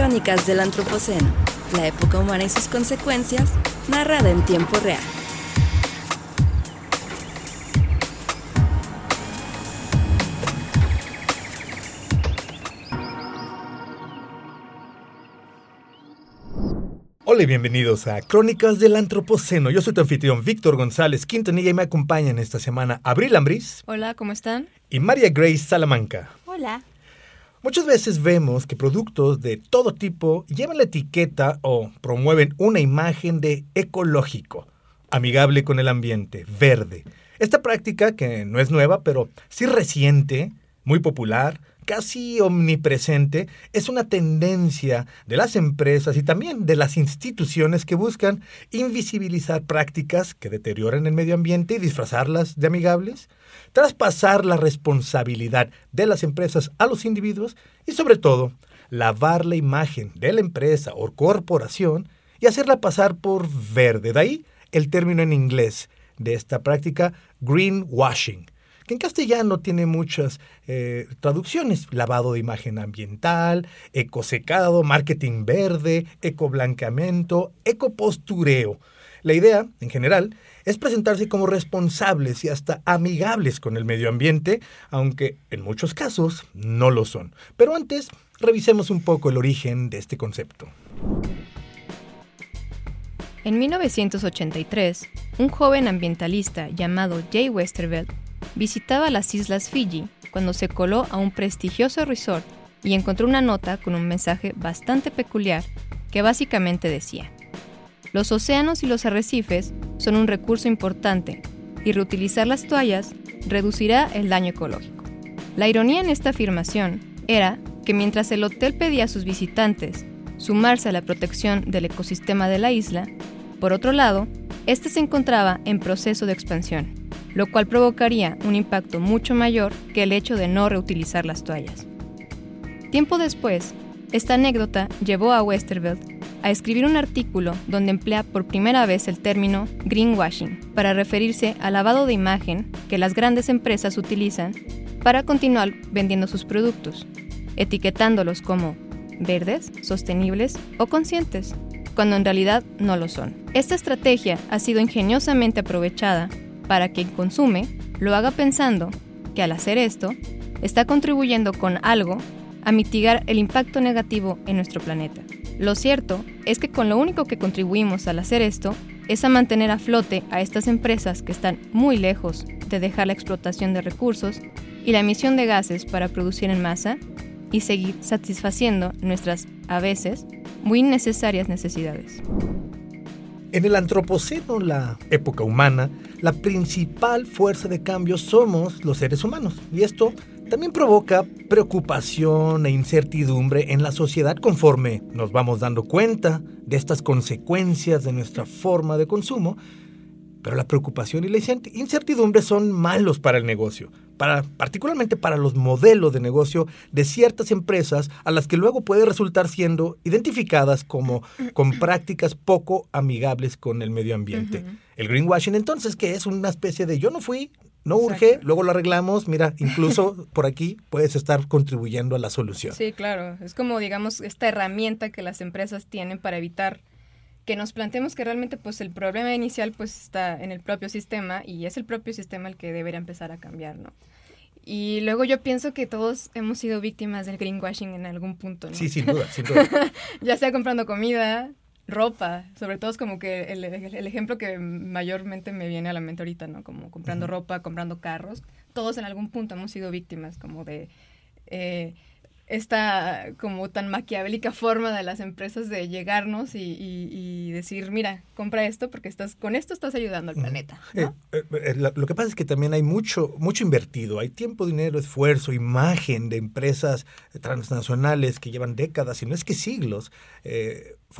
Crónicas del Antropoceno, la época humana y sus consecuencias, narrada en tiempo real. Hola y bienvenidos a Crónicas del Antropoceno. Yo soy tu anfitrión Víctor González Quintanilla y me acompañan esta semana Abril Ambriz. Hola, ¿cómo están? Y María Grace Salamanca. Hola. Muchas veces vemos que productos de todo tipo llevan la etiqueta o promueven una imagen de ecológico, amigable con el ambiente, verde. Esta práctica, que no es nueva, pero sí reciente, muy popular, casi omnipresente, es una tendencia de las empresas y también de las instituciones que buscan invisibilizar prácticas que deterioran el medio ambiente y disfrazarlas de amigables, traspasar la responsabilidad de las empresas a los individuos y, sobre todo, lavar la imagen de la empresa o corporación y hacerla pasar por verde. De ahí el término en inglés de esta práctica, greenwashing, que en castellano tiene muchas traducciones: lavado de imagen ambiental, ecosecado, marketing verde, ecoblanqueamiento, ecopostureo. La idea, en general, es presentarse como responsables y hasta amigables con el medio ambiente, aunque en muchos casos no lo son. Pero antes, revisemos un poco el origen de este concepto. En 1983, un joven ambientalista llamado Jay Westervelt visitaba las islas Fiji cuando se coló a un prestigioso resort y encontró una nota con un mensaje bastante peculiar que básicamente decía: los océanos y los arrecifes son un recurso importante y reutilizar las toallas reducirá el daño ecológico. La ironía en esta afirmación era que mientras el hotel pedía a sus visitantes sumarse a la protección del ecosistema de la isla, por otro lado, este se encontraba en proceso de expansión, lo cual provocaría un impacto mucho mayor que el hecho de no reutilizar las toallas. Tiempo después, esta anécdota llevó a Westervelt a escribir un artículo donde emplea por primera vez el término greenwashing para referirse al lavado de imagen que las grandes empresas utilizan para continuar vendiendo sus productos, etiquetándolos como verdes, sostenibles o conscientes, cuando en realidad no lo son. Esta estrategia ha sido ingeniosamente aprovechada para que quien consume lo haga pensando que al hacer esto está contribuyendo con algo a mitigar el impacto negativo en nuestro planeta. Lo cierto es que con lo único que contribuimos al hacer esto es a mantener a flote a estas empresas que están muy lejos de dejar la explotación de recursos y la emisión de gases para producir en masa y seguir satisfaciendo nuestras, a veces, muy necesarias necesidades. En el Antropoceno, la época humana, la principal fuerza de cambio somos los seres humanos. Y esto también provoca preocupación e incertidumbre en la sociedad conforme nos vamos dando cuenta de estas consecuencias de nuestra forma de consumo. Pero la preocupación y la incertidumbre son malos para el negocio, particularmente para los modelos de negocio de ciertas empresas a las que luego puede resultar siendo identificadas como con prácticas poco amigables con el medio ambiente. Uh-huh. El greenwashing, entonces, que es una especie de yo no fui, no urge, exacto, luego lo arreglamos, mira, incluso por aquí puedes estar contribuyendo a la solución. Sí, claro, es como, digamos, esta herramienta que las empresas tienen para evitar que nos planteemos que realmente pues el problema inicial pues está en el propio sistema y es el propio sistema el que debería empezar a cambiar, ¿no? Y luego yo pienso que todos hemos sido víctimas del greenwashing en algún punto, ¿no? Sí, sin duda, sin duda. Ya sea comprando comida, ropa, sobre todo es como que el ejemplo que mayormente me viene a la mente ahorita, ¿no? Como comprando uh-huh. ropa, comprando carros, todos en algún punto hemos sido víctimas como de esta como tan maquiavélica forma de las empresas de llegarnos y decir, mira, compra esto porque con esto estás ayudando al planeta, ¿no? Lo que pasa es que también hay mucho invertido, hay tiempo, dinero, esfuerzo, imagen de empresas transnacionales que llevan décadas, si no es que siglos,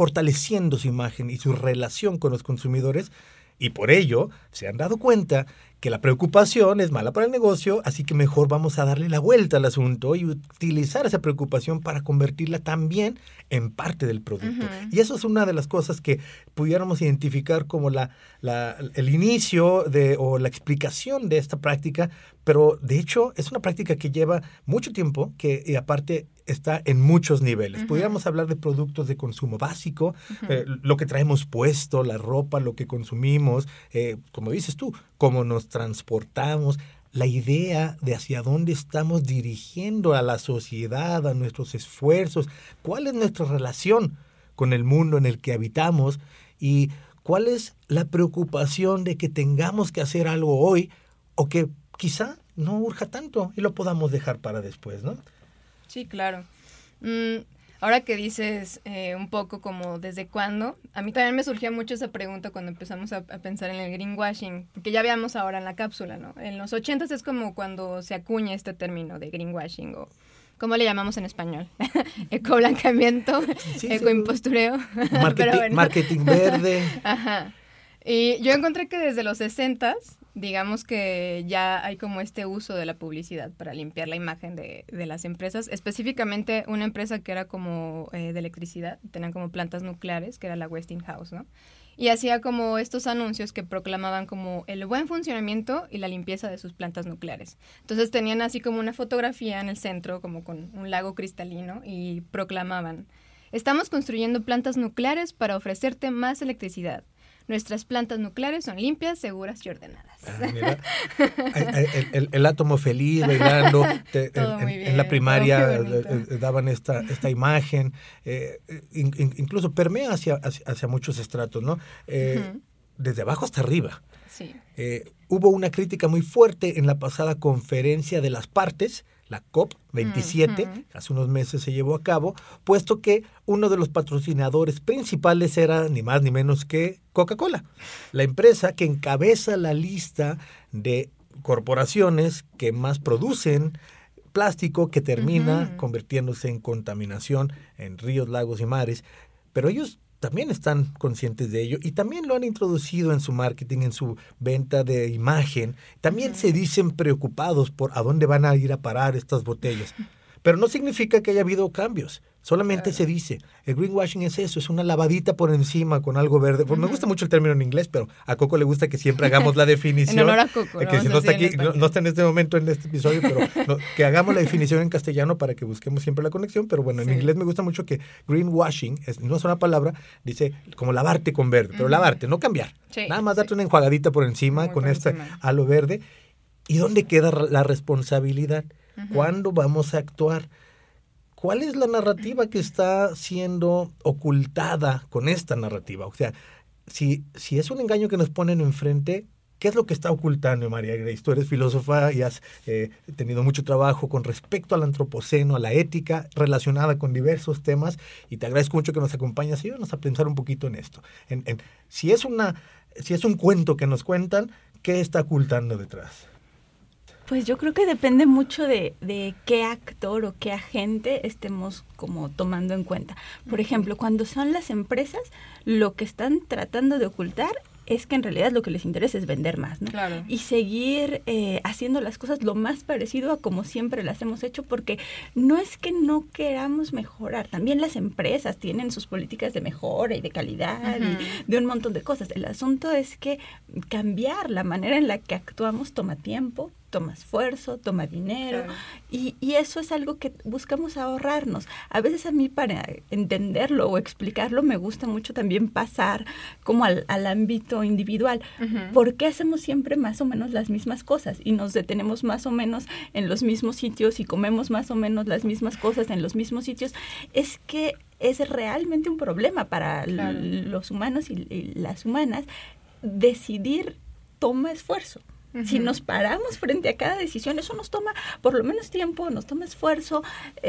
fortaleciendo su imagen y su relación con los consumidores. Y por ello se han dado cuenta que la preocupación es mala para el negocio, así que mejor vamos a darle la vuelta al asunto y utilizar esa preocupación para convertirla también en parte del producto. Y eso es una de las cosas que pudiéramos identificar como el inicio o la explicación de esta práctica, pero de hecho es una práctica que lleva mucho tiempo, y aparte está en muchos niveles. Pudiéramos hablar de productos de consumo básico, lo que traemos puesto, la ropa, lo que consumimos, como dices tú, cómo nos transportamos, la idea de hacia dónde estamos dirigiendo a la sociedad, a nuestros esfuerzos, cuál es nuestra relación con el mundo en el que habitamos y cuál es la preocupación de que tengamos que hacer algo hoy o que quizá no urja tanto y lo podamos dejar para después, ¿no? Sí, claro. Ahora que dices un poco como desde cuándo, a mí también me surgía mucho esa pregunta cuando empezamos a pensar en el greenwashing, porque ya veamos ahora en la cápsula, ¿no? En los 80s es como cuando se acuña este término de greenwashing, o ¿cómo le llamamos en español? Ecoblancamiento, ecoimpostureo. Marketing verde. Ajá. Y yo encontré que desde los 60s, digamos que ya hay como este uso de la publicidad para limpiar la imagen de las empresas, específicamente una empresa que era como de electricidad, tenían como plantas nucleares, que era la Westinghouse, ¿no? Y hacía como estos anuncios que proclamaban como el buen funcionamiento y la limpieza de sus plantas nucleares. Entonces tenían así como una fotografía en el centro, como con un lago cristalino, y proclamaban: estamos construyendo plantas nucleares para ofrecerte más electricidad. Nuestras plantas nucleares son limpias, seguras y ordenadas. Mira, el átomo feliz bailando. En la primaria daban esta imagen. Incluso permea hacia muchos estratos, ¿no? Desde abajo hasta arriba. Sí. Hubo una crítica muy fuerte en la pasada conferencia de las partes, la COP27, hace unos meses se llevó a cabo, puesto que uno de los patrocinadores principales era ni más ni menos que Coca-Cola, la empresa que encabeza la lista de corporaciones que más producen plástico que termina convirtiéndose en contaminación en ríos, lagos y mares, pero ellos también están conscientes de ello y también lo han introducido en su marketing, en su venta de imagen. También se dicen preocupados por a dónde van a ir a parar estas botellas. Pero no significa que haya habido cambios. Solamente se dice, el greenwashing es eso, es una lavadita por encima con algo verde. Me gusta mucho el término en inglés, pero a Coco le gusta que siempre hagamos la definición. En honor a Coco. Que si no está aquí, no está en este momento en este episodio, pero que hagamos la definición en castellano para que busquemos siempre la conexión. Pero bueno, en inglés me gusta mucho que greenwashing, no es una palabra, dice como lavarte con verde, pero lavarte, no cambiar. Sí, nada más darte una enjuagadita por encima muy con este halo verde. ¿Y dónde queda la responsabilidad? ¿Cuándo vamos a actuar? ¿Cuál es la narrativa que está siendo ocultada con esta narrativa? O sea, si es un engaño que nos ponen enfrente, ¿qué es lo que está ocultando, María Grace? Tú eres filósofa y has tenido mucho trabajo con respecto al antropoceno, a la ética relacionada con diversos temas, y te agradezco mucho que nos acompañes y ayúdanos a pensar un poquito en esto. Si es un cuento que nos cuentan, ¿qué está ocultando detrás? Pues yo creo que depende mucho de qué actor o qué agente estemos como tomando en cuenta. Por ejemplo, cuando son las empresas, lo que están tratando de ocultar es que en realidad lo que les interesa es vender más, ¿no? Claro. Y seguir haciendo las cosas lo más parecido a como siempre las hemos hecho, porque no es que no queramos mejorar. También las empresas tienen sus políticas de mejora y de calidad y de un montón de cosas. El asunto es que cambiar la manera en la que actuamos toma tiempo, toma esfuerzo, toma dinero, claro. y eso es algo que buscamos ahorrarnos. A veces a mí, para entenderlo o explicarlo, me gusta mucho también pasar como al ámbito individual. ¿Por qué hacemos siempre más o menos las mismas cosas y nos detenemos más o menos en los mismos sitios y comemos más o menos las mismas cosas en los mismos sitios? Es que es realmente un problema para claro. los humanos y las humanas. Decidir toma esfuerzo. Si nos paramos frente a cada decisión, eso nos toma por lo menos tiempo, nos toma esfuerzo,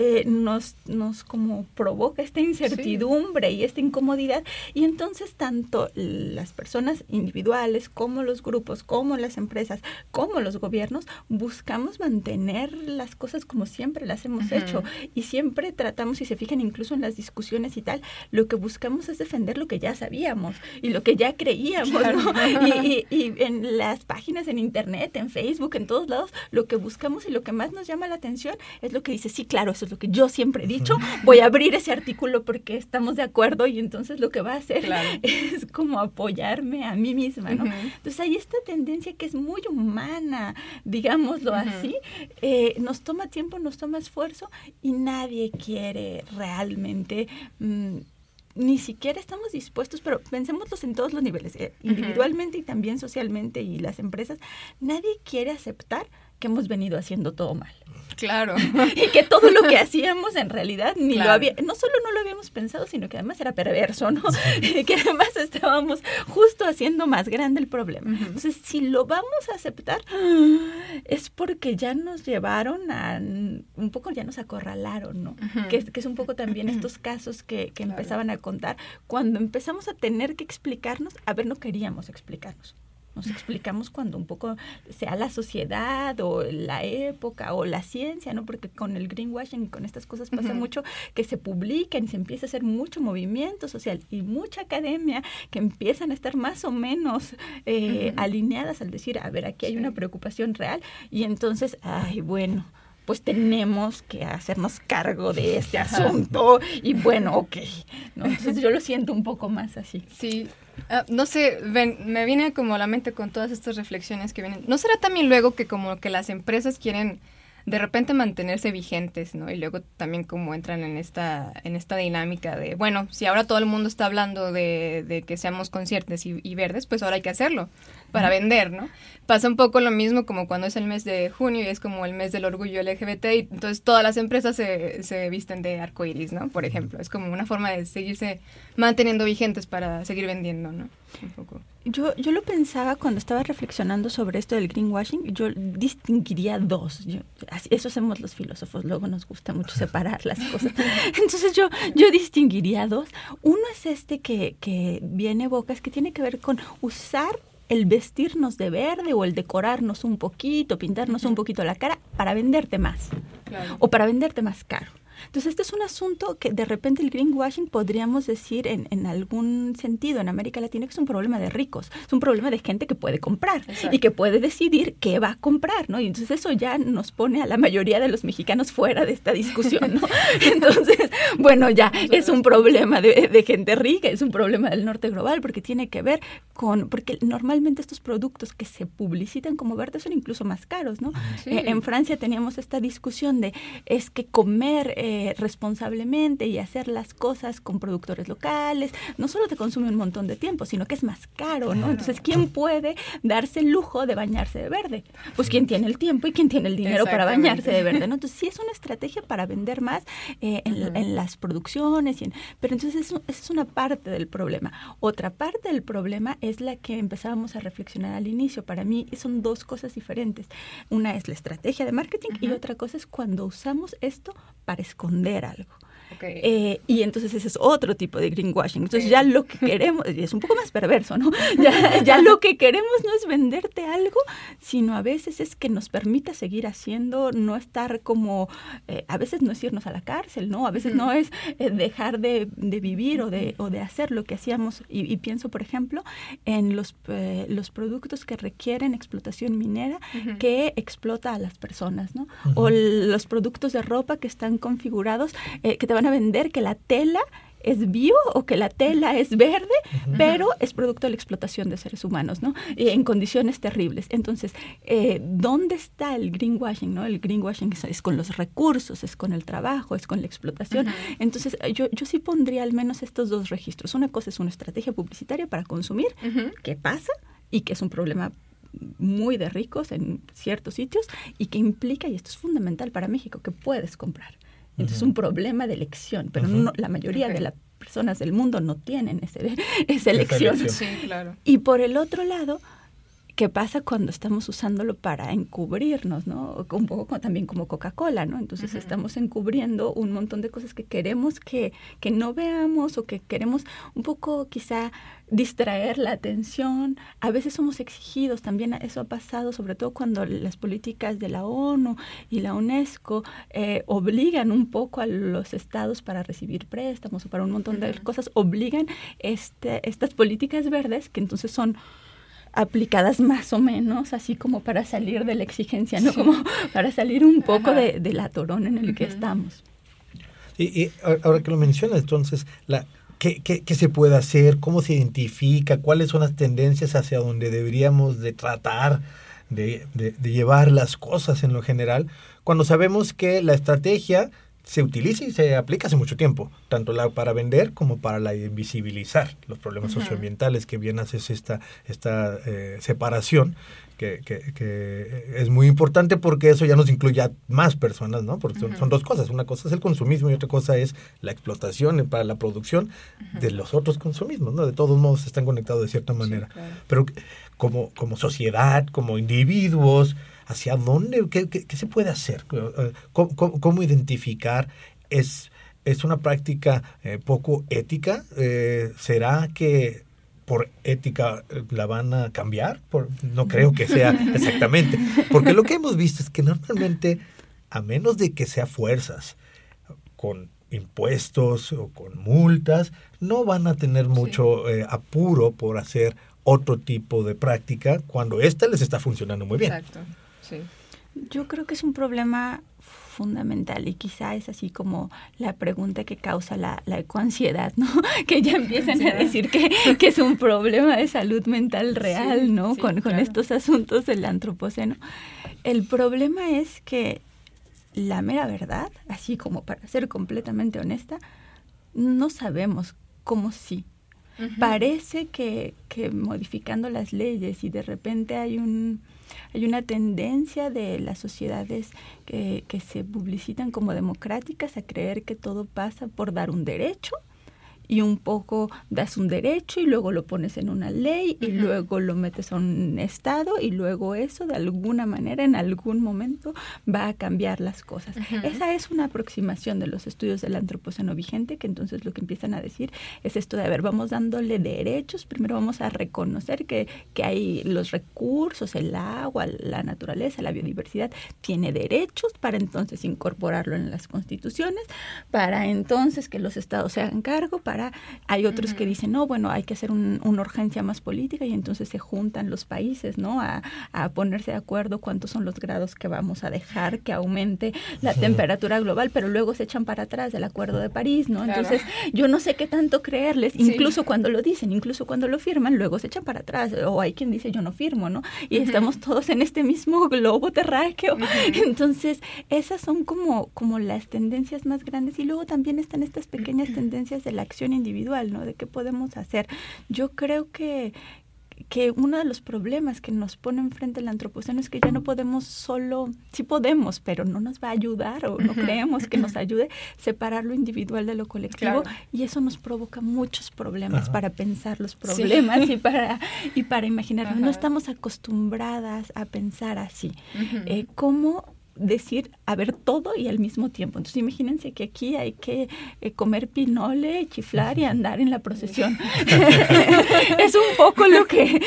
nos como provoca esta incertidumbre y esta incomodidad, y entonces tanto las personas individuales como los grupos, como las empresas, como los gobiernos, buscamos mantener las cosas como siempre las hemos hecho, y siempre tratamos, si se fijan incluso en las discusiones y tal, lo que buscamos es defender lo que ya sabíamos y lo que ya creíamos, claro. ¿no? y en las páginas en internet, en Facebook, en todos lados, lo que buscamos y lo que más nos llama la atención es lo que dice, sí, claro, eso es lo que yo siempre he dicho, voy a abrir ese artículo porque estamos de acuerdo y entonces lo que va a hacer es como apoyarme a mí misma, ¿no? Entonces hay esta tendencia que es muy humana, digámoslo así, nos toma tiempo, nos toma esfuerzo y nadie quiere realmente... ni siquiera estamos dispuestos, pero pensémoslos en todos los niveles, individualmente y también socialmente y las empresas, nadie quiere aceptar que hemos venido haciendo todo mal. Claro. Y que todo lo que hacíamos en realidad no solo no lo habíamos pensado, sino que además era perverso, ¿no? Sí. Que además estábamos justo haciendo más grande el problema. Entonces, si lo vamos a aceptar, es porque ya nos llevaron un poco ya nos acorralaron, ¿no? Que es un poco también estos casos que empezaban a contar. Cuando empezamos a tener que explicarnos, no queríamos explicarnos. Nos explicamos cuando un poco sea la sociedad o la época o la ciencia, ¿no? Porque con el greenwashing y con estas cosas pasa mucho que se publican y se empieza a hacer mucho movimiento social y mucha academia que empiezan a estar más o menos alineadas al decir, aquí hay una preocupación real y entonces, pues tenemos que hacernos cargo de este asunto y bueno, ¿no? Entonces yo lo siento un poco más así. Sí. No sé, me viene como a la mente con todas estas reflexiones que vienen. ¿No será también luego que como que las empresas quieren de repente mantenerse vigentes, ¿no? Y luego también como entran en esta dinámica de, bueno, si ahora todo el mundo está hablando de que seamos conscientes y verdes, pues ahora hay que hacerlo para vender, ¿no? Pasa un poco lo mismo como cuando es el mes de junio y es como el mes del orgullo LGBT y entonces todas las empresas se visten de arcoíris, ¿no? Por ejemplo, es como una forma de seguirse manteniendo vigentes para seguir vendiendo, ¿no? Un poco. Yo lo pensaba cuando estaba reflexionando sobre esto del greenwashing, yo distinguiría dos. Eso hacemos los filósofos, luego nos gusta mucho separar las cosas. Entonces yo distinguiría dos. Uno es que viene Bocas, que tiene que ver con usar el vestirnos de verde o el decorarnos un poquito, pintarnos un poquito la cara para venderte más. Claro. O para venderte más caro. Entonces, este es un asunto que de repente el greenwashing podríamos decir en algún sentido en América Latina que es un problema de ricos, es un problema de gente que puede comprar. Exacto. Y que puede decidir qué va a comprar, ¿no? Y entonces eso ya nos pone a la mayoría de los mexicanos fuera de esta discusión, ¿no? Entonces, bueno, ya es un problema de gente rica, es un problema del norte global porque tiene que ver porque normalmente estos productos que se publicitan como verdes son incluso más caros, ¿no? Sí. En Francia teníamos esta discusión de es que comer responsablemente y hacer las cosas con productores locales, no solo te consume un montón de tiempo, sino que es más caro, ¿no? Entonces, ¿quién puede darse el lujo de bañarse de verde? Pues quien tiene el tiempo y quien tiene el dinero para bañarse de verde, ¿no? Entonces, sí es una estrategia para vender más en las producciones, pero entonces esa es una parte del problema. Otra parte del problema es la que empezábamos a reflexionar al inicio. Para mí son dos cosas diferentes. Una es la estrategia de marketing y otra cosa es cuando usamos esto para esconder algo. Okay. Y entonces ese es otro tipo de greenwashing. Entonces ya lo que queremos, y es un poco más perverso, ¿no? Ya lo que queremos no es venderte algo, sino a veces es que nos permita seguir haciendo, no estar como, a veces no es irnos a la cárcel, ¿no? A veces no es dejar de vivir o de hacer lo que hacíamos. Y pienso, por ejemplo, en los productos que requieren explotación minera que explota a las personas, ¿no? O los productos de ropa que están configurados, que te van a vender que la tela es bio o que la tela es verde, pero es producto de la explotación de seres humanos, ¿no? En condiciones terribles. Entonces, ¿dónde está el greenwashing, no? El greenwashing es con los recursos, es con el trabajo, es con la explotación. Entonces, yo sí pondría al menos estos dos registros. Una cosa es una estrategia publicitaria para consumir, que pasa y que es un problema muy de ricos en ciertos sitios y que implica, y esto es fundamental para México, que puedes comprar. Entonces es un problema de elección, pero no, la mayoría de las personas del mundo no tienen esa elección. Sí, claro. Y por el otro lado, ¿qué pasa cuando estamos usándolo para encubrirnos, ¿no? Un poco también como Coca-Cola, ¿no? Entonces estamos encubriendo un montón de cosas que queremos que no veamos o que queremos un poco quizá distraer la atención. A veces somos exigidos, también eso ha pasado, sobre todo cuando las políticas de la ONU y la UNESCO obligan un poco a los estados para recibir préstamos o para un montón de cosas, obligan estas políticas verdes que entonces son aplicadas más o menos, así como para salir de la exigencia, ¿no? Como para salir un poco del atorón en el que estamos. Y ahora que lo mencionas, entonces, ¿qué se puede hacer? ¿Cómo se identifica? ¿Cuáles son las tendencias hacia donde deberíamos de tratar de llevar las cosas en lo general? Cuando sabemos que la estrategia se utiliza y se aplica hace mucho tiempo, tanto para vender como para invisibilizar los problemas socioambientales, que bien haces esta separación, que es muy importante porque eso ya nos incluye a más personas, ¿no? Porque son dos cosas. Una cosa es el consumismo y otra cosa es la explotación para la producción de los otros consumismos, ¿no? De todos modos están conectados de cierta manera. Sí, claro. Pero como sociedad, como individuos, ¿hacia dónde? ¿Qué se puede hacer? ¿Cómo identificar? ¿Es una práctica poco ética? ¿Será que por ética la van a cambiar? No creo que sea exactamente. Porque lo que hemos visto es que normalmente, a menos de que sea fuerzas, con impuestos o con multas, no van a tener mucho apuro por hacer otro tipo de práctica cuando esta les está funcionando muy bien. Exacto, sí. Yo creo que es un problema fundamental y quizá es así como la pregunta que causa la ecoansiedad, ¿no? Que ya empiezan a decir que es un problema de salud mental real, ¿no? Sí, con estos asuntos del antropoceno. El problema es que la mera verdad, así como para ser completamente honesta, no sabemos cómo sí. Parece que modificando las leyes y de repente hay una tendencia de las sociedades que se publicitan como democráticas a creer que todo pasa por dar un derecho y un poco das un derecho y luego lo pones en una ley y luego lo metes a un estado y luego eso de alguna manera en algún momento va a cambiar las cosas. Esa es una aproximación de los estudios del antropoceno vigente, que entonces lo que empiezan a decir es esto de, a ver, vamos dándole derechos, primero vamos a reconocer que hay los recursos, el agua, la naturaleza, la biodiversidad, tiene derechos para entonces incorporarlo en las constituciones, para entonces que los estados se hagan cargo, hay otros que dicen, no, bueno, hay que hacer una urgencia más política y entonces se juntan los países, ¿no? A ponerse de acuerdo cuántos son los grados que vamos a dejar que aumente la temperatura global, pero luego se echan para atrás del Acuerdo de París, ¿no? Claro. Entonces, yo no sé qué tanto creerles, incluso cuando lo dicen, incluso cuando lo firman, luego se echan para atrás, o hay quien dice, yo no firmo, ¿no? Y estamos todos en este mismo globo terráqueo. Entonces, esas son como las tendencias más grandes y luego también están estas pequeñas tendencias de la acción individual, ¿no? De qué podemos hacer. Yo creo que uno de los problemas que nos pone enfrente el antropoceno es que ya no podemos sí podemos, pero no nos va a ayudar o no creemos que nos ayude separar lo individual de lo colectivo, claro. Y eso nos provoca muchos problemas para pensar los problemas y para imaginar. No estamos acostumbradas a pensar así. ¿Cómo decir, a ver, todo y al mismo tiempo? Entonces, imagínense que aquí hay que comer pinole, chiflar y andar en la procesión. Es un poco lo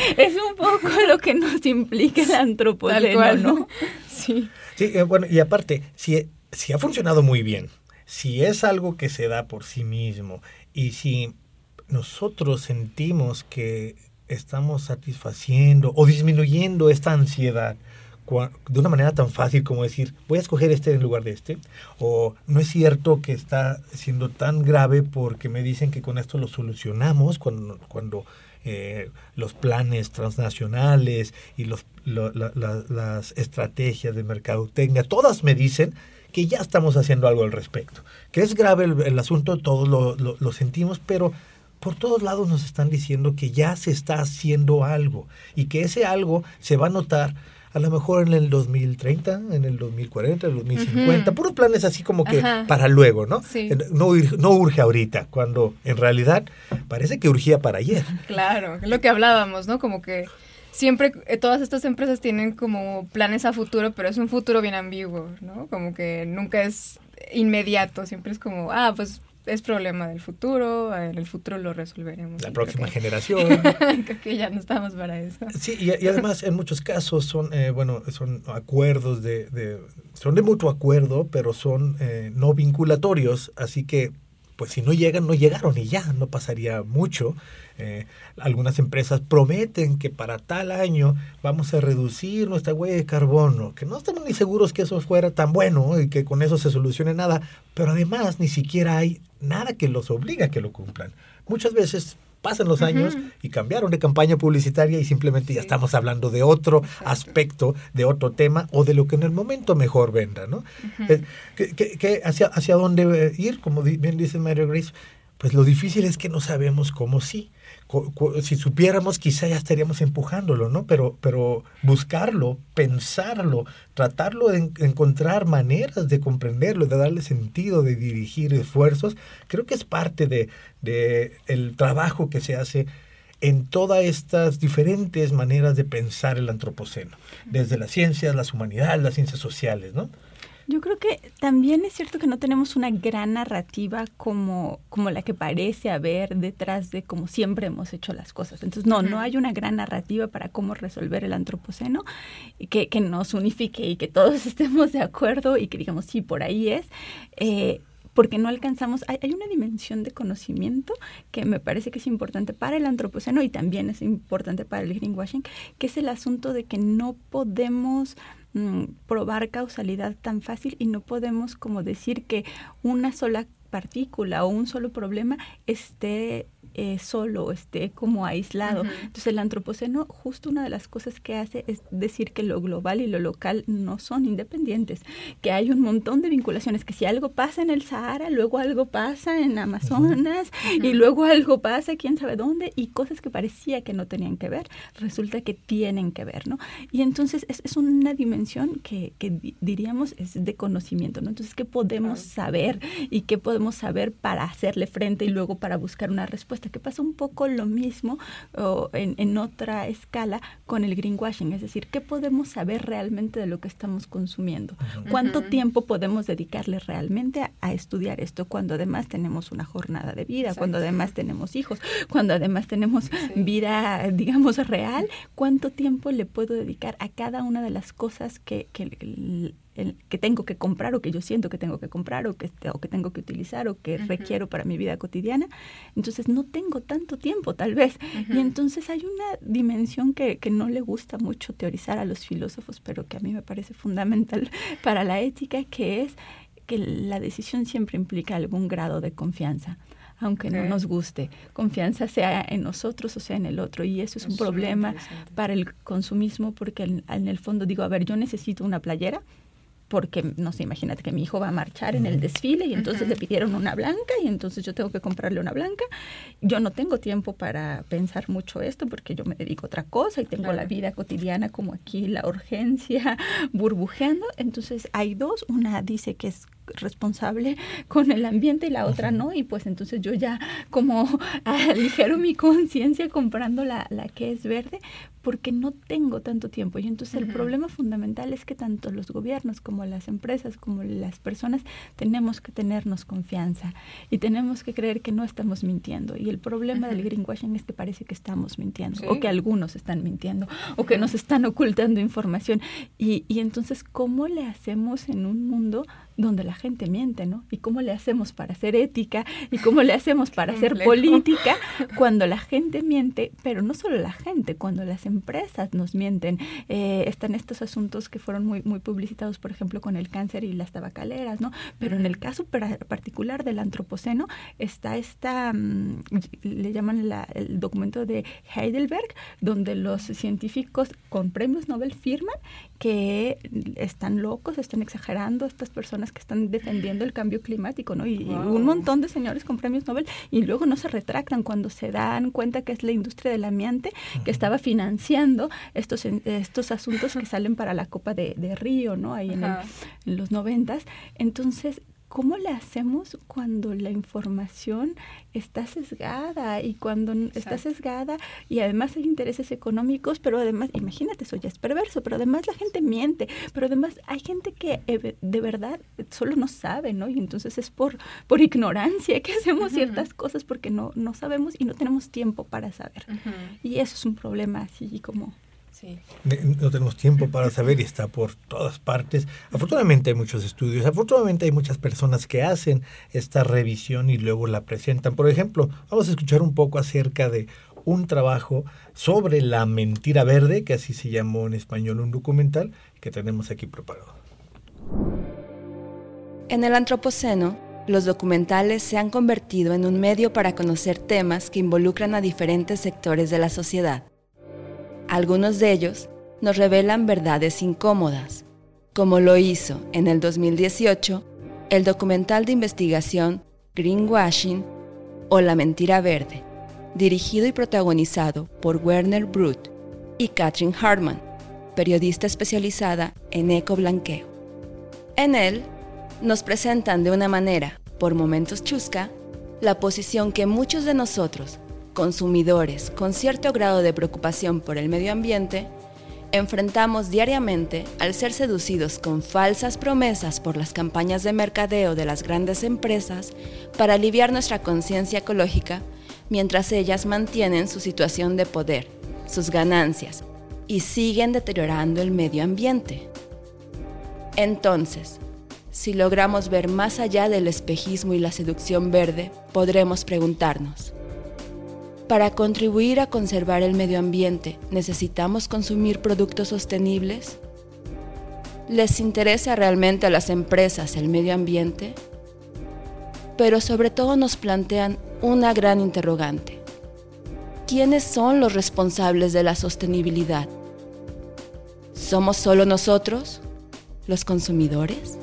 que nos implica el antropoceno, ¿no? Sí, bueno, y aparte, si ha funcionado muy bien, si es algo que se da por sí mismo y si nosotros sentimos que estamos satisfaciendo o disminuyendo esta ansiedad de una manera tan fácil como decir, voy a escoger este en lugar de este, o no es cierto que está siendo tan grave porque me dicen que con esto lo solucionamos cuando los planes transnacionales y las estrategias de mercadotecnia, todas me dicen que ya estamos haciendo algo al respecto. Que es grave el asunto, todos lo sentimos, pero por todos lados nos están diciendo que ya se está haciendo algo y que ese algo se va a notar a lo mejor en el 2030, en el 2040, en el 2050, puros planes así como que para luego, ¿no? Sí. No urge ahorita, cuando en realidad parece que urgía para ayer. Claro, lo que hablábamos, ¿no? Como que siempre todas estas empresas tienen como planes a futuro, pero es un futuro bien ambiguo, ¿no? Como que nunca es inmediato, siempre es como, pues es problema del futuro, en el futuro lo resolveremos. La próxima generación. Creo que ya no estamos para eso. Sí, y además en muchos casos son acuerdos son de mutuo acuerdo, pero son no vinculatorios, así que pues si no llegan, no llegaron y ya, no pasaría mucho. Algunas empresas prometen que para tal año vamos a reducir nuestra huella de carbono, que no estamos ni seguros que eso fuera tan bueno y que con eso se solucione nada, pero además ni siquiera hay nada que los obliga a que lo cumplan. Muchas veces pasan los años y cambiaron de campaña publicitaria y simplemente ya estamos hablando de otro aspecto, de otro tema o de lo que en el momento mejor venda, ¿no? ¿Hacia dónde ir? Como bien dice María Grace, pues lo difícil es que no sabemos cómo sí. Si supiéramos, quizá ya estaríamos empujándolo, ¿no? Pero buscarlo, pensarlo, tratarlo de encontrar maneras de comprenderlo, de darle sentido, de dirigir esfuerzos, creo que es parte de el trabajo que se hace en todas estas diferentes maneras de pensar el antropoceno, desde las ciencias, las humanidades, las ciencias sociales, ¿no? Yo creo que también es cierto que no tenemos una gran narrativa como la que parece haber detrás de cómo siempre hemos hecho las cosas. Entonces, no hay una gran narrativa para cómo resolver el antropoceno que nos unifique y que todos estemos de acuerdo y que digamos, sí, por ahí es. Porque no alcanzamos, hay una dimensión de conocimiento que me parece que es importante para el antropoceno y también es importante para el greenwashing, que es el asunto de que no podemos probar causalidad tan fácil y no podemos como decir que una sola partícula o un solo problema esté solo, esté como aislado. Entonces el antropoceno, justo una de las cosas que hace es decir que lo global y lo local no son independientes, que hay un montón de vinculaciones, que si algo pasa en el Sahara, luego algo pasa en Amazonas y luego algo pasa quién sabe dónde, y cosas que parecía que no tenían que ver, resulta que tienen que ver, ¿no? Y entonces es una dimensión que diríamos es de conocimiento, ¿no? Entonces, ¿qué podemos saber y qué podemos saber para hacerle frente y luego para buscar una respuesta? Que pasa un poco lo mismo en otra escala con el greenwashing, es decir, ¿qué podemos saber realmente de lo que estamos consumiendo? ¿Cuánto tiempo podemos dedicarle realmente a estudiar esto cuando además tenemos una jornada de vida, cuando además tenemos hijos, cuando además tenemos vida, digamos, real? ¿Cuánto tiempo le puedo dedicar a cada una de las cosas que tengo que comprar o que yo siento que tengo que comprar o que tengo que utilizar o que requiero para mi vida cotidiana? Entonces no tengo tanto tiempo tal vez. Y entonces hay una dimensión que no le gusta mucho teorizar a los filósofos, pero que a mí me parece fundamental para la ética, que es que la decisión siempre implica algún grado de confianza, aunque no nos guste. Confianza sea en nosotros o sea en el otro. Y eso es un problema para el consumismo, porque en el fondo digo, a ver, yo necesito una playera, porque, no sé, imagínate que mi hijo va a marchar en el desfile y entonces le pidieron una blanca y entonces yo tengo que comprarle una blanca. Yo no tengo tiempo para pensar mucho esto porque yo me dedico a otra cosa y tengo la vida cotidiana como aquí, la urgencia burbujeando. Entonces hay dos, una dice que es responsable con el ambiente y la otra no, y pues entonces yo ya como aligero mi conciencia comprando la que es verde, porque no tengo tanto tiempo. Y entonces el problema fundamental es que tanto los gobiernos como las empresas como las personas tenemos que tenernos confianza y tenemos que creer que no estamos mintiendo. Y el problema del greenwashing es que parece que estamos mintiendo, o que algunos están mintiendo, o que nos están ocultando información. Y entonces, ¿cómo le hacemos en un mundo donde la gente miente, ¿no? ¿Y cómo le hacemos para hacer ética? ¿Y cómo le hacemos para hacer política cuando la gente miente? Pero no solo la gente, cuando las empresas nos mienten. Están estos asuntos que fueron muy, muy publicitados, por ejemplo, con el cáncer y las tabacaleras, ¿no? Pero en el caso particular del antropoceno está le llaman el documento de Heidelberg, donde los científicos con premios Nobel firman que están locos, están exagerando estas personas que están defendiendo el cambio climático, ¿no? Y un montón de señores con premios Nobel, y luego no se retractan cuando se dan cuenta que es la industria del amiante que estaba financiando estos asuntos que salen para la Copa de Río, ¿no? Ahí en los 90s. Entonces, ¿cómo le hacemos cuando la información está sesgada y cuando está sesgada y además hay intereses económicos, pero además, imagínate, eso ya es perverso, pero además la gente miente, pero además hay gente que de verdad solo no sabe, ¿no? Y entonces es por ignorancia que hacemos ciertas cosas porque no sabemos y no tenemos tiempo para saber. Y eso es un problema así como... Sí. No tenemos tiempo para saber y está por todas partes. Afortunadamente hay muchos estudios, afortunadamente hay muchas personas que hacen esta revisión y luego la presentan. Por ejemplo, vamos a escuchar un poco acerca de un trabajo sobre la mentira verde, que así se llamó en español, un documental que tenemos aquí preparado. En el Antropoceno, los documentales se han convertido en un medio para conocer temas que involucran a diferentes sectores de la sociedad. Algunos de ellos nos revelan verdades incómodas, como lo hizo en el 2018 el documental de investigación Greenwashing o La Mentira Verde, dirigido y protagonizado por Werner Brut y Catherine Hartman, periodista especializada en ecoblanqueo. En él, nos presentan de una manera, por momentos chusca, la posición que muchos de nosotros, consumidores con cierto grado de preocupación por el medio ambiente, enfrentamos diariamente al ser seducidos con falsas promesas por las campañas de mercadeo de las grandes empresas para aliviar nuestra conciencia ecológica, mientras ellas mantienen su situación de poder, sus ganancias, y siguen deteriorando el medio ambiente. Entonces, si logramos ver más allá del espejismo y la seducción verde, podremos preguntarnos: ¿para contribuir a conservar el medio ambiente necesitamos consumir productos sostenibles? ¿Les interesa realmente a las empresas el medio ambiente? Pero sobre todo nos plantean una gran interrogante: ¿quiénes son los responsables de la sostenibilidad? ¿Somos solo nosotros, los consumidores?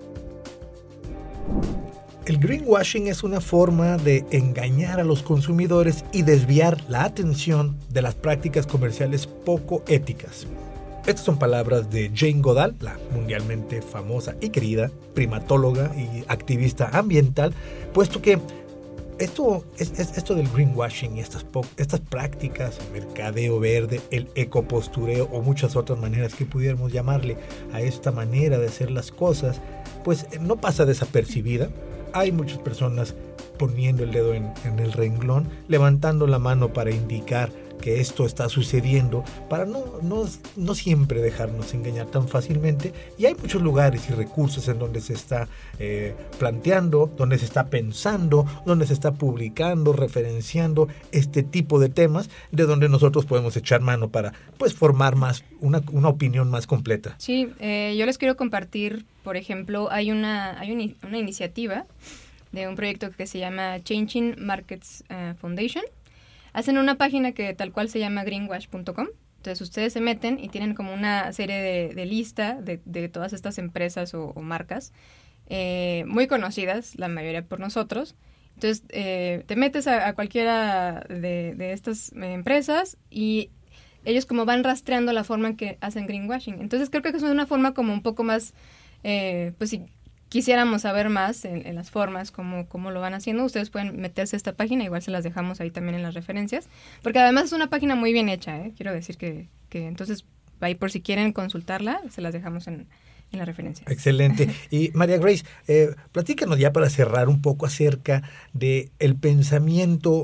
El greenwashing es una forma de engañar a los consumidores y desviar la atención de las prácticas comerciales poco éticas. Estas son palabras de Jane Goodall, la mundialmente famosa y querida primatóloga y activista ambiental, puesto que esto del greenwashing y estas prácticas, el mercadeo verde, el ecopostureo o muchas otras maneras que pudiéramos llamarle a esta manera de hacer las cosas, pues no pasa desapercibida. Hay muchas personas poniendo el dedo en el renglón, levantando la mano para indicar que esto está sucediendo, para no siempre dejarnos engañar tan fácilmente. Y hay muchos lugares y recursos en donde se está planteando, donde se está pensando, donde se está publicando, referenciando este tipo de temas, de donde nosotros podemos echar mano para pues formar más una opinión más completa. Sí, yo les quiero compartir, por ejemplo, hay una iniciativa de un proyecto que se llama Changing Markets Foundation. Hacen una página que tal cual se llama greenwash.com. Entonces ustedes se meten y tienen como una serie de lista de todas estas empresas o marcas muy conocidas, la mayoría por nosotros. Entonces te metes a cualquiera de estas empresas y ellos como van rastreando la forma en que hacen greenwashing. Entonces creo que es una forma como un poco más, pues si quisiéramos saber más en las formas, cómo lo van haciendo, ustedes pueden meterse a esta página, igual se las dejamos ahí también en las referencias, porque además es una página muy bien hecha, quiero decir que entonces, ahí por si quieren consultarla, se las dejamos en la referencia. Excelente. Y María Grace, platícanos ya para cerrar un poco acerca de el pensamiento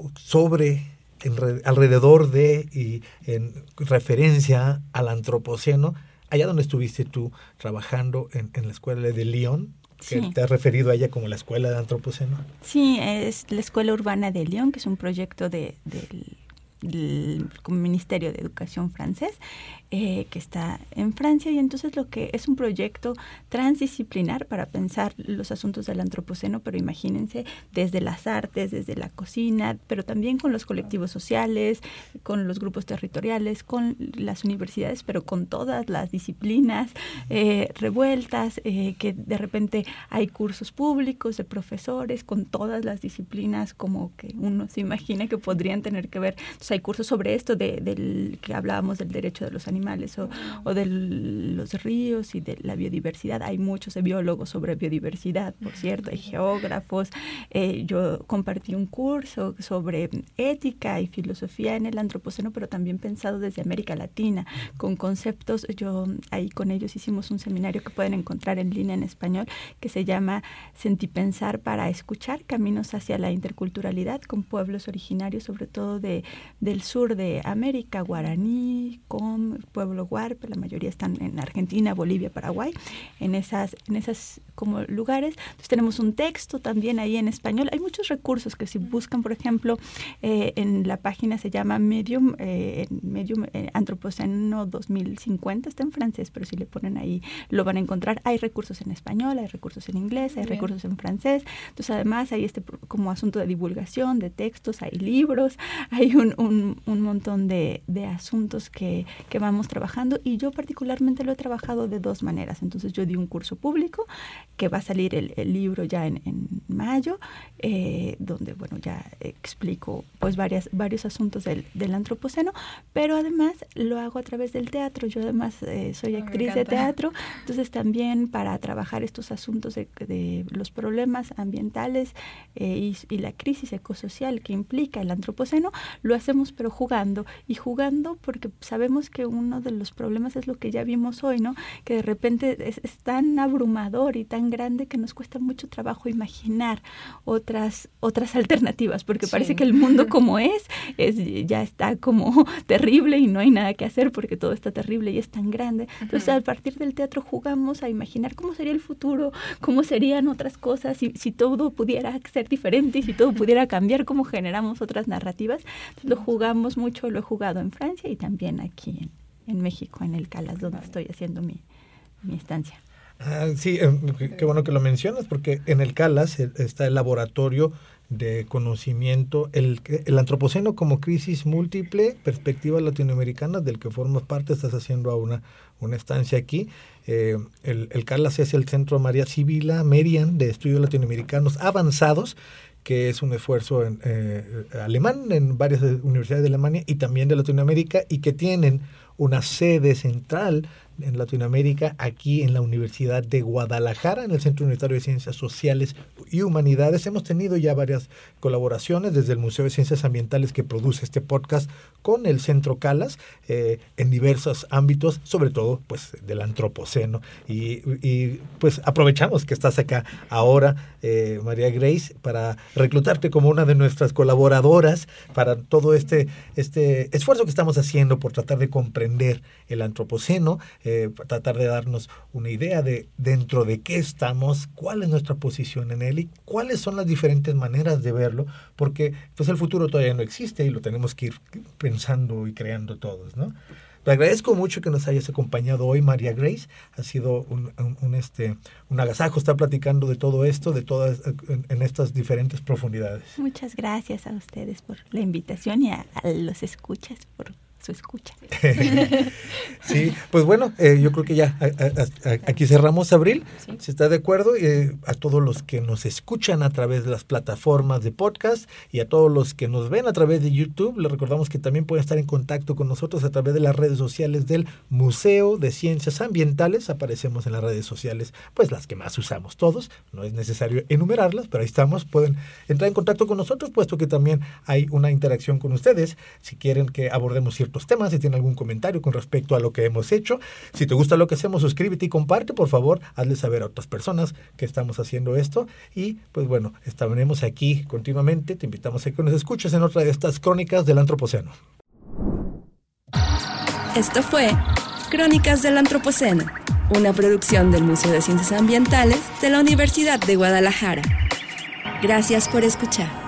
alrededor de y en referencia al antropoceno, allá donde estuviste tú trabajando en la escuela de Lyon, que sí. ¿Te has referido a ella como la escuela de antropoceno? Sí, es la Escuela Urbana de Lyon, que es un proyecto del Ministerio de Educación francés, que está en Francia, y entonces lo que es un proyecto transdisciplinar para pensar los asuntos del antropoceno, pero imagínense desde las artes, desde la cocina, pero también con los colectivos sociales, con los grupos territoriales, con las universidades, pero con todas las disciplinas revueltas, que de repente hay cursos públicos de profesores con todas las disciplinas como que uno se imagina que podrían tener que ver. Entonces hay cursos sobre esto del que hablábamos del derecho de los animales o de los ríos y de la biodiversidad. Hay muchos biólogos sobre biodiversidad, por cierto, hay geógrafos. Yo compartí un curso sobre ética y filosofía en el antropoceno, pero también pensado desde América Latina, con conceptos. Yo ahí con ellos hicimos un seminario que pueden encontrar en línea en español, que se llama Sentipensar para escuchar, caminos hacia la interculturalidad, con pueblos originarios, sobre todo de del sur de América, guaraní, com, pueblo huarpe, la mayoría están en Argentina, Bolivia, Paraguay, en esas como lugares. Entonces tenemos un texto también ahí en español. Hay muchos recursos que si buscan, por ejemplo, en la página se llama Medium Antropoceno 2050, está en francés, pero si le ponen ahí lo van a encontrar. Hay recursos en español, hay recursos en inglés, hay recursos en francés. Entonces además hay como asunto de divulgación, de textos, hay libros, hay un montón de asuntos que vamos trabajando, y yo particularmente lo he trabajado de dos maneras. Entonces yo di un curso público que va a salir el libro ya en mayo, donde bueno ya explico pues varios asuntos del antropoceno, pero además lo hago a través del teatro. Yo además soy actriz de teatro, entonces también para trabajar estos asuntos de los problemas ambientales y la crisis ecosocial que implica el antropoceno, lo hacemos pero jugando porque sabemos que uno de los problemas es lo que ya vimos hoy, ¿no? Que de repente es tan abrumador y tan grande que nos cuesta mucho trabajo imaginar otras alternativas, porque parece que el mundo como ya está como terrible y no hay nada que hacer porque todo está terrible y es tan grande. Entonces a partir del teatro jugamos a imaginar cómo sería el futuro, cómo serían otras cosas, si todo pudiera ser diferente y si todo pudiera cambiar, cómo generamos otras narrativas. Entonces lo jugamos mucho, lo he jugado en Francia y también aquí en México, en el Calas, donde estoy haciendo mi estancia. Sí, qué bueno que lo mencionas, porque en el Calas está el laboratorio de conocimiento, el antropoceno como crisis múltiple, perspectivas latinoamericanas, del que formas parte. Estás haciendo una estancia aquí. El Calas es el Centro María Sibila Merian de Estudios Latinoamericanos Avanzados, que es un esfuerzo alemán en varias universidades de Alemania y también de Latinoamérica, y que tienen una sede central en Latinoamérica, aquí en la Universidad de Guadalajara, en el Centro Universitario de Ciencias Sociales y Humanidades. Hemos tenido ya varias colaboraciones desde el Museo de Ciencias Ambientales, que produce este podcast, con el Centro Calas, en diversos ámbitos, sobre todo pues del antropoceno. Y pues aprovechamos que estás acá ahora, María Grace, para reclutarte como una de nuestras colaboradoras para todo este esfuerzo que estamos haciendo por tratar de comprender el antropoceno, tratar de darnos una idea de dentro de qué estamos, cuál es nuestra posición en él y cuáles son las diferentes maneras de verlo, porque pues el futuro todavía no existe y lo tenemos que ir pensando y creando todos, ¿no? Te agradezco mucho que nos hayas acompañado hoy, María Grace. Ha sido un agasajo estar platicando de todo esto, de todas en estas diferentes profundidades. Muchas gracias a ustedes por la invitación y a los escuchas por su escucha. Sí, pues bueno, yo creo que ya aquí cerramos, Abril, sí. Si está de acuerdo, a todos los que nos escuchan a través de las plataformas de podcast y a todos los que nos ven a través de YouTube, les recordamos que también pueden estar en contacto con nosotros a través de las redes sociales del Museo de Ciencias Ambientales. Aparecemos en las redes sociales, pues las que más usamos todos, no es necesario enumerarlas, pero ahí estamos. Pueden entrar en contacto con nosotros, puesto que también hay una interacción con ustedes, si quieren que abordemos ciertos temas, si tienen algún comentario con respecto a lo que hemos hecho. Si te gusta lo que hacemos, suscríbete y comparte, por favor, hazle saber a otras personas que estamos haciendo esto. Y pues bueno, estaremos aquí continuamente. Te invitamos a que nos escuches en otra de estas crónicas del Antropoceno. Esto fue Crónicas del Antropoceno, una producción del Museo de Ciencias Ambientales de la Universidad de Guadalajara. Gracias por escuchar.